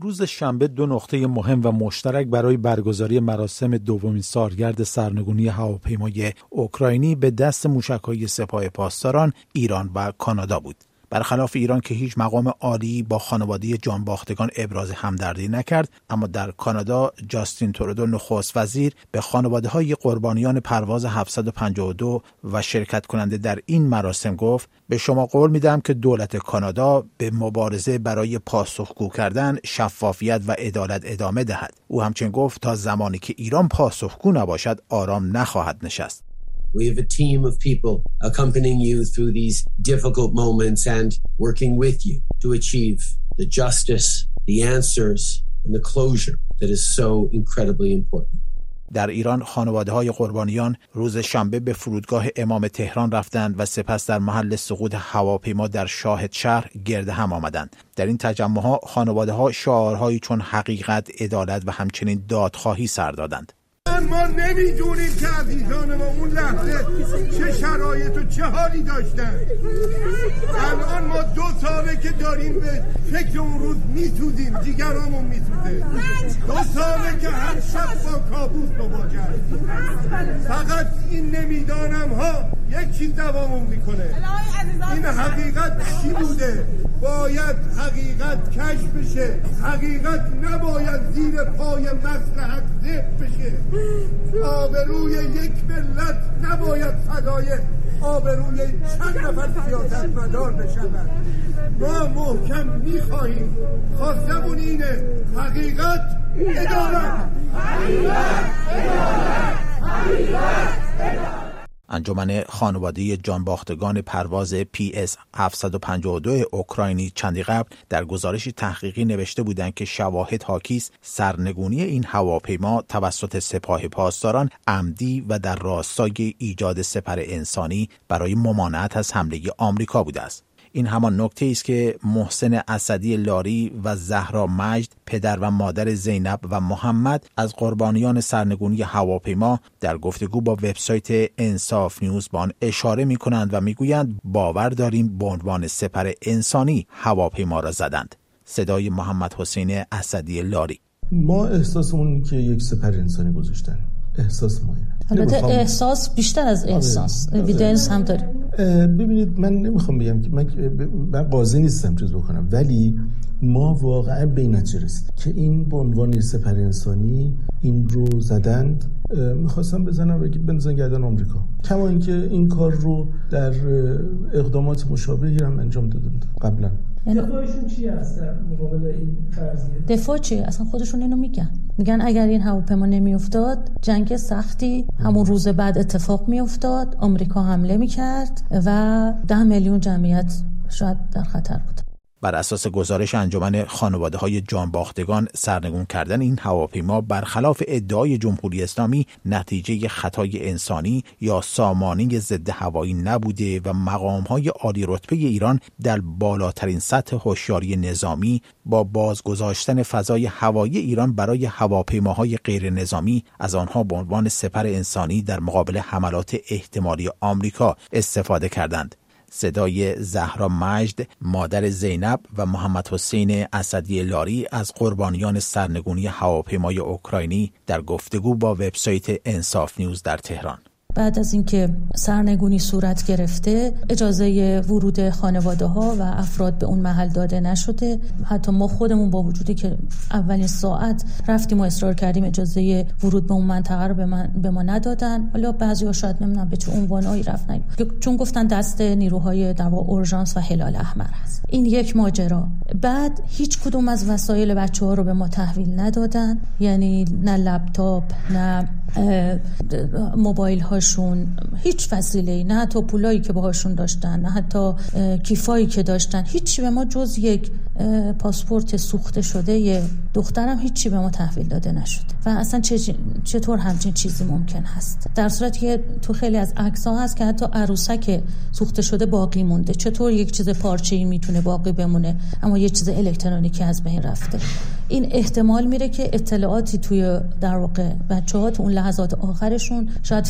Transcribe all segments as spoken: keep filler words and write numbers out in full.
روز شنبه دو نقطه مهم و مشترک برای برگزاری مراسم دومین سالگرد سرنگونی هواپیمای اوکراینی به دست موشک‌های سپاه پاسداران ایران و کانادا بود. برخلاف ایران که هیچ مقام عالی با خانواده جانباختگان ابراز همدردی نکرد، اما در کانادا جاستین ترودو نخست وزیر به خانواده‌های قربانیان پرواز هفتصد و پنجاه و دو و شرکت کننده در این مراسم گفت: به شما قول میدم که دولت کانادا به مبارزه برای پاسخگو کردن، شفافیت و عدالت ادامه دهد. او همچنین گفت تا زمانی که ایران پاسخگو نباشد آرام نخواهد نشست. We have a team of people accompanying you through these difficult moments and working with you to achieve the justice, the answers, and the closure that is so incredibly important. در ایران خانواده‌های قربانیان روز شنبه به فرودگاه امام تهران رفتند و سپس در محل سقوط هواپیما در شاهد شهر گرد هم آمدند. در این تجمع‌ها خانواده‌ها شعارهایی چون حقیقت، عدالت و همچنین دادخواهی سر دادند. ما نمیدونیم که عزیزان ما اون لحظه چه شرایط و چه حالی داشتن. الان ما دو ساله که داریم به فکر اون روز میسوزیم، جیگرامون میسوزه. دو ساله که هر شب با کابوس مواجه هستیم. فقط این نمیدانم ها یک چیز دوامون میکنه. این حقیقت چی بوده؟ باید حقیقت کشف بشه. حقیقت نباید زیر پای مصلحت ذبح بشه. آبروی یک ملت نباید فدای آبروی چند نفر سیاستمدار بشود. ما محکم میخواهیم، خواستمون اینه: حقیقت، عدالت. حقیقت، عدالت. حقیقت، عدالت. انجمن خانواده جانباختگان پرواز پی اس هفتصد و پنجاه و دو اوکراینی چندی قبل در گزارشی تحقیقی نوشته بودند که شواهد حاکی است سرنگونی این هواپیما توسط سپاه پاسداران عمدی و در راستای ایجاد سپر انسانی برای ممانعت از حمله آمریکا بوده است. این همان نکته است که محسن اسدی لاری و زهرا مجد، پدر و مادر زینب و محمد از قربانیان سرنگونی هواپیما، در گفتگو با وبسایت انصاف نیوز با آن اشاره می‌کنند و می‌گویند باور داریم به عنوان سپر انسانی هواپیما را زدند. صدای محمد حسین اسدی لاری: ما احساسمون که یک سپر انسانی گذاشتن. احساس ما اینه. البته احساس بیشتر از احساس، اوییدنس هم داره. ببینید من نمیخوام بگم که من, من قاضی نیستم چیز بکنم، ولی ما واقعا به این نتیجه رسیدیم که این به عنوان سپر انسانی این رو زدند. میخواستم بزنم بگید بنزن گردن آمریکا، کما اینکه این کار رو در اقدامات مشابهی هم انجام دادند قبلا. دفاعشون چی هست در مقابل این فرضیه؟ دفاع چیه؟ اصلا خودشون اینو میگن. میگن اگر این هواپیما نمیافتاد جنگ سختی همون روز بعد اتفاق میافتاد، آمریکا حمله میکرد و ده میلیون جمعیت شاید در خطر بود. بر اساس گزارش انجمن خانواده‌های جانباختگان، سرنگون کردن این هواپیما برخلاف ادعای جمهوری اسلامی نتیجه خطای انسانی یا سامانه ضد هوایی نبوده و مقام‌های عالی رتبه ایران در بالاترین سطح هوشیاری نظامی با بازگذاشتن فضای هوایی ایران برای هواپیماهای غیر نظامی از آنها به عنوان سپر انسانی در مقابل حملات احتمالی آمریکا استفاده کردند. صدای زهرا مجد، مادر زینب و محمد حسین اسدی لاری از قربانیان سرنگونی هواپیمای اوکراینی در گفتگو با وبسایت انصاف نیوز در تهران. بعد از اینکه سرنگونی صورت گرفته اجازه ورود خانواده ها و افراد به اون محل داده نشده. حتی ما خودمون با وجودی که اولین ساعت رفتیم و اصرار کردیم اجازه ورود به اون منطقه رو به, من به ما ندادن. حالا بعضی‌ها شاید نمیدونم به چه عنوانایی رفتن، چون گفتن دست نیروهای در واقع اورژانس و هلال احمر هست. این یک ماجرا. بعد هیچ کدوم از وسایل بچه‌ها رو به ما تحویل ندادن، یعنی نه لپتاپ، نه موبایل هاشون، هیچ وسیله‌ای، نه حتی پولایی که باهاشون داشتن، نه حتی کیفایی که داشتن، هیچی به ما جز یک پاسپورت سوخته شده یه دخترم هیچی به ما تحویل داده نشد. و اصلا چطور همچین چیزی ممکن هست؟ در صورتی که تو خیلی از عکس‌ها هست که حتی عروسک سوخته شده باقی مونده. چطور یک چیز پارچه‌ای میتونه باقی بمونه اما یه چیز الکترونیکی از بین رفته؟ این احتمال میره که اطلاعاتی توی در واقع بچه‌ها تو اون لحظات آخرشون، شاید فیلمایی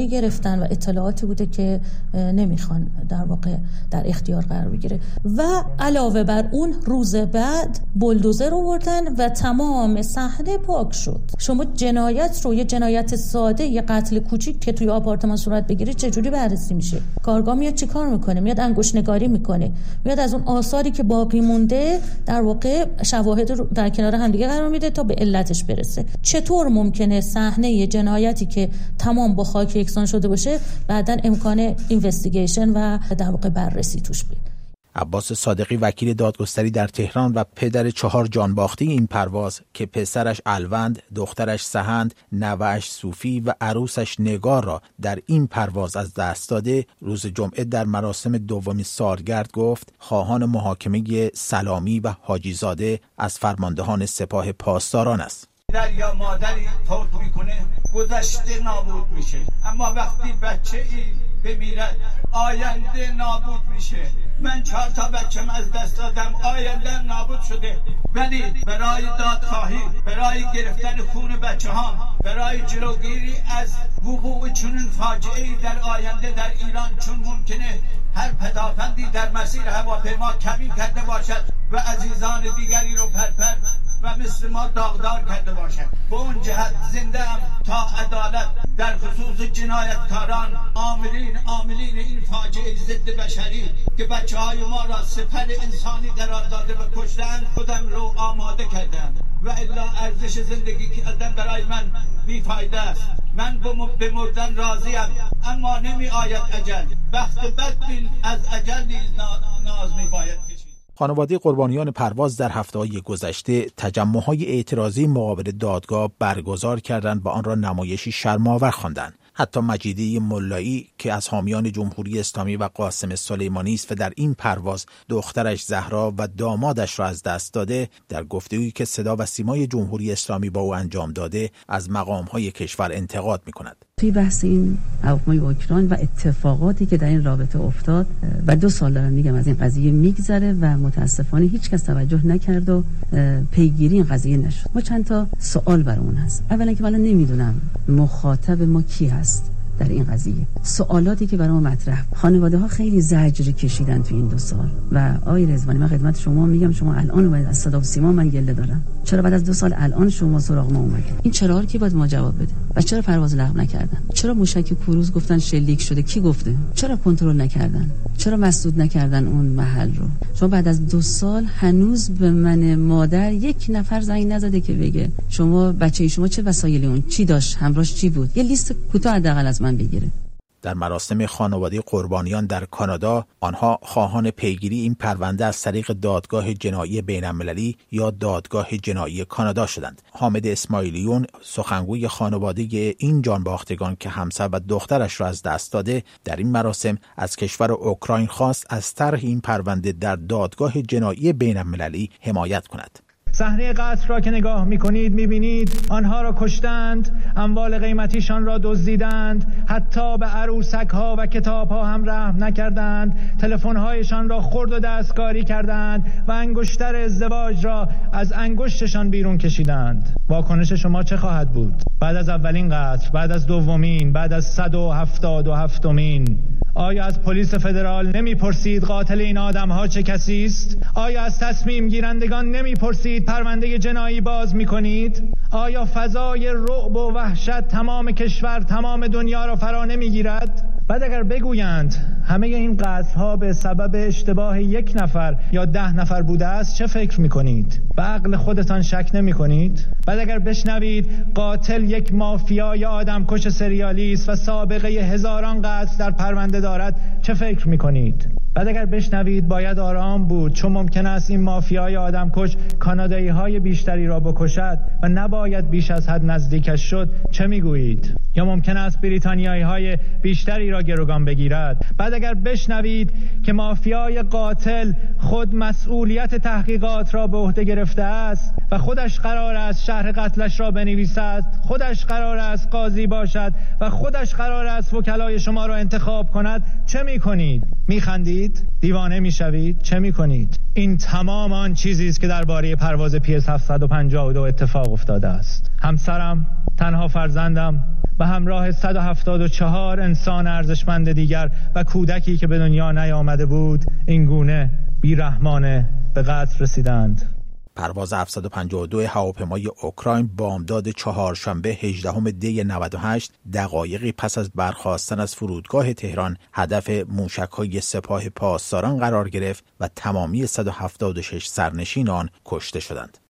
اطلاعی گرفتن و اطلاعاتی بوده که نمیخوان در واقع در اختیار قرار بگیره و علاوه بر اون روز بعد بولدوزر آوردن و تمام صحنه پاک شد. شما جنایت رو، یه جنایت ساده، یه قتل کوچیک که توی آپارتمان صورت بگیره چجوری بررسی میشه؟ کارگاه میاد چیکار میکنه؟ میاد انگشت نگاری میکنه، میاد از اون آثاری که باقی مونده در واقع شواهد رو در کنار هم دیگه قرار میده تا به علتش برسه. چطور ممکنه صحنه جنایتی که تمام با خاک یکسان شده باشه بعداً امکان اینوستیگیشن و در واقع بررسی توش بیاد؟ عباس صادقی وکیل دادگستری در تهران و پدر چهار جانباخته این پرواز که پسرش الوند، دخترش سهند، نوه‌اش صوفی و عروسش نگار را در این پرواز از دست داده، روز جمعه در مراسم دومین سالگرد گفت خواهان محاکمه سلامی و حاجیزاده از فرماندهان سپاه پاسداران است. در یا مادری فوت میکنه گذشته نابود میشه، اما وقتی بچه ای بمیرد آینده نابود میشه. من چهار تا بچه‌م از دست دادم، آینده نابود شده، ولی برای دادخواهی، برای گرفتن خون بچه ها، برای جلوگیری از وقوع چنین فاجعه‌ای در آینده در ایران، چون ممکنه هر پدافندی در مسیر هواپیما کمین کرده باشد و عزیزان دیگری رو پرپر و مثل ما داغدار کرده باشد. به اون جهت زنده ام تا عدالت در خصوص جنایتکاران، عاملین عاملین این فاجعه ضد بشری که بچه های ما را سپر انسانی قرار داده و کشتن، خودم رو آماده کردم و الا ارزش زندگی که آدم برای من بیفایده است. من به مردن راضیم، اما نمی آید اجل. وقت بدبین از اجل نیز ناز می باید کشید. خانواده قربانیان پرواز در هفته‌های گذشته تجمع‌های اعتراضی مقابل دادگاه برگزار کردند و آن را نمایشی شرم‌آور خواندند. حتی مجیده ملایی که از حامیان جمهوری اسلامی و قاسم سلیمانی است و در این پرواز دخترش زهرا و دامادش را از دست داده، در گفتگویی که صدا و سیمای جمهوری اسلامی با او انجام داده از مقام‌های کشور انتقاد می‌کند. توی بحث این هواپیمای اوکراین و اتفاقاتی که در این رابطه افتاد و دو سال دارم میگم از این قضیه میگذره و متاسفانه هیچ کس توجه نکرد و پیگیری این قضیه نشد. ما چند تا سوال برامون هست. اولا که من نمیدونم مخاطب ما کی هست در این قضیه. سوالاتی که برای ما مطرح، خانواده ها خیلی زجر کشیدن تو این دو سال و آقای رضوانی من خدمت شما میگم شما الان باید از صدا و سیما من گله دارم. چرا بعد از دو سال الان شما سراغ ما اومدید؟ این چرا رو کی باید ما جواب بده؟ و چرا پرواز لغو نکردن؟ چرا موشک کروز گفتن شلیک شده؟ کی گفته؟ چرا کنترل نکردن؟ چرا مسدود نکردن اون محل رو؟ شما بعد از دو سال هنوز به من مادر یک نفر زنگ نزده که بگه شما بچه شما چه وسایلی اون چی داشت، همراهش چی بود؟ یه لیست کوتاه حداقل از من بگیره. در مراسم خانواده قربانیان در کانادا، آنها خواهان پیگیری این پرونده از طریق دادگاه جنایی بین‌المللی یا دادگاه جنایی کانادا شدند. حامد اسماعیلیون، سخنگوی خانواده این جانباختگان که همسر و دخترش را از دست داده، در این مراسم از کشور اوکراین خواست از طرح این پرونده در دادگاه جنایی بین‌المللی حمایت کند. صحنه قتل را که نگاه می‌کنید می‌بینید آنها را کشتند، اموال قیمتیشان را دزدیدند، حتی به عروسک‌ها و کتاب‌ها هم رحم نکردند، تلفن‌هایشان را خرد و دستکاری کردند و انگشتر ازدواج را از انگشتشان بیرون کشیدند. واکنش شما چه خواهد بود؟ بعد از اولین قتل، بعد از دومین، بعد از صد و هفتاد و هفتمین، آیا از پلیس فدرال نمی‌پرسید قاتل این آدم‌ها چه کسی است؟ آیا از تصمیم گیرندگان نمی‌پرسید پرونده جنایی باز می‌کنید؟ آیا فضای رعب و وحشت تمام کشور، تمام دنیا را فرا نمی‌گیرد؟ بعد اگر بگویند همه این قتل‌ها به سبب اشتباه یک نفر یا ده نفر بوده است، چه فکر می‌کنید؟ به عقل خودتان شک نمی‌کنید؟ بعد اگر بشنوید قاتل یک مافیای آدمکش سریالی است و سابقه هزاران قتل در پرونده دارد، چه فکر می‌کنید؟ بعد اگر بشنوید باید آرام بود چون ممکن است این مافیای آدمکش کانادایی‌های بیشتری را بکشد و نباید بیش از حد نزدیکش شد، چه میگویید؟ یا ممکن است بریتانیایی‌های بیشتری را گروگان بگیرد. بعد اگر بشنوید که مافیای قاتل خود مسئولیت تحقیقات را به عهده گرفته است و خودش قرار است شرح قتلش را بنویسد، خودش قرار است قاضی باشد و خودش قرار است وکلای شما را انتخاب کند، چه میکنید؟ میخندید؟ دیوانه میشوید؟ چه میکنید؟ این تمام آن چیزی است که درباره پرواز پی اس هفتصد و پنجاه و دو اتفاق افتاده است. همسرم، تنها فرزندم، به همراه صد و هفتاد و چهار انسان ارزشمند دیگر و کودکی که به دنیا نیامده بود، این گونه بی‌رحمانه به قتل رسیدند. پرواز هفتصد و پنجاه و دو هواپیمای اوکراین بامداد چهارشنبه هجدهم دی نود و هشت دقایقی پس از برخاستن از فرودگاه تهران هدف موشک‌های سپاه پاسداران قرار گرفت و تمامی صد و هفتاد و شش سرنشین آن کشته شدند.